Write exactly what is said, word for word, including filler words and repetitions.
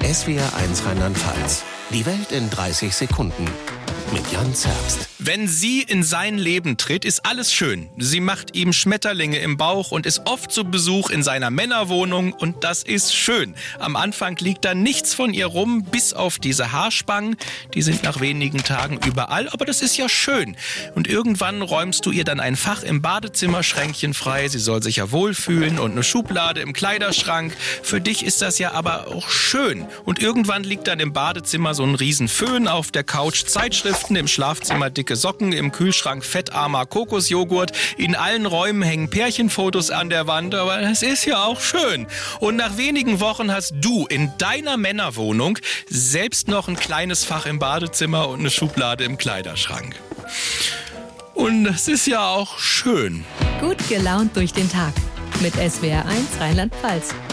S W R eins Rheinland-Pfalz. Die Welt in dreißig Sekunden. Mit Jan Zerbst. Wenn sie in sein Leben tritt, ist alles schön. Sie macht ihm Schmetterlinge im Bauch und ist oft zu Besuch in seiner Männerwohnung und das ist schön. Am Anfang liegt da nichts von ihr rum, bis auf diese Haarspangen. Die sind nach wenigen Tagen überall, aber das ist ja schön. Und irgendwann räumst du ihr dann ein Fach im Badezimmerschränkchen frei. Sie soll sich ja wohlfühlen und eine Schublade im Kleiderschrank. Für dich ist das ja aber auch schön. Und irgendwann liegt dann im Badezimmer so ein riesen Föhn, auf der Couch Zeitschriften, im Schlafzimmer dicke Socken, im Kühlschrank fettarmer Kokosjoghurt. In allen Räumen hängen Pärchenfotos an der Wand, aber das ist ja auch schön. Und nach wenigen Wochen hast du in deiner Männerwohnung selbst noch ein kleines Fach im Badezimmer und eine Schublade im Kleiderschrank. Und das ist ja auch schön. Gut gelaunt durch den Tag mit S W R eins Rheinland-Pfalz.